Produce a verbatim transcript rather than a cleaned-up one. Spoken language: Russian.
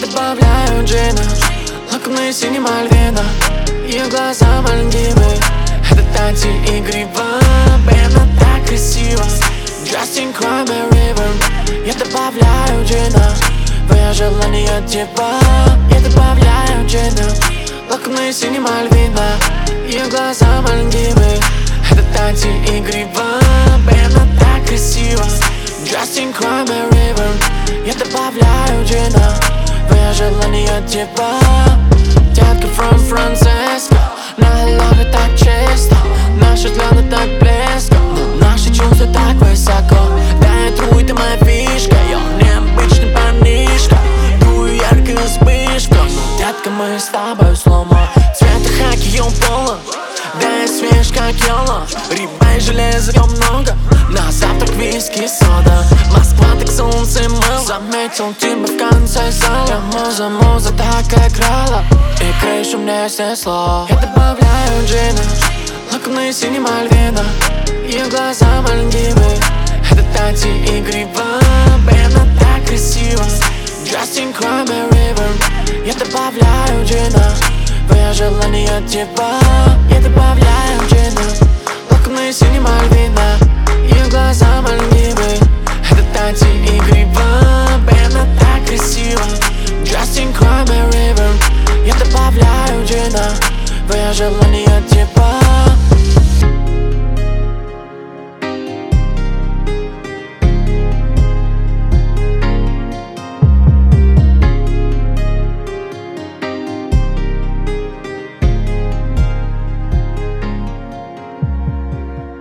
добавляю джина, локоны синим альвина, ее глаза Мальдивы. Это танцы игриво, она так красиво. Justin Crime River. Я добавляю джина, твое желание от тебя. Я добавляю джина, локоны синим альвина, ее глаза Мальдивы. Это танцы игриво, она так красиво. Justin Crime River. Я добавляю джина, твое желание от тебя. Детка from Francisco, на лови так чисто, наши взгляды так близко, наши чувства так высоко. Дай труй, ты моя фишка, я необычный парнишка, дую яркую вспышку. Детка, мы с тобой слома, цвета хаки пола, дай свеж как йола, риба и железа много. На завтрак виски, сода, Москва так солнце мыло. Заметил тебя в конце зала, муза, муза так играла, и крышу мне снесло. Я добавляю джина, локоны синим альвина, ее глаза Мальдивы. Это танцы игриво, она так красиво. Justin Crime River. Я добавляю джина, твое желание от тебя. Я добавляю джина, локоны синим альвина, ее глаза Мальдивы. Это танцы игриво, она так красиво. Justin Crime River. Я добавляю джина, твое желание от тебя.